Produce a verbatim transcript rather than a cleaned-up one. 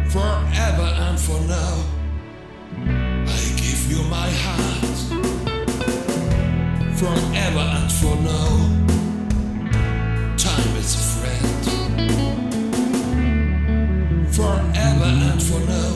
forever and for now. I give you my heart, forever and for now. Time is a friend, forever and for now.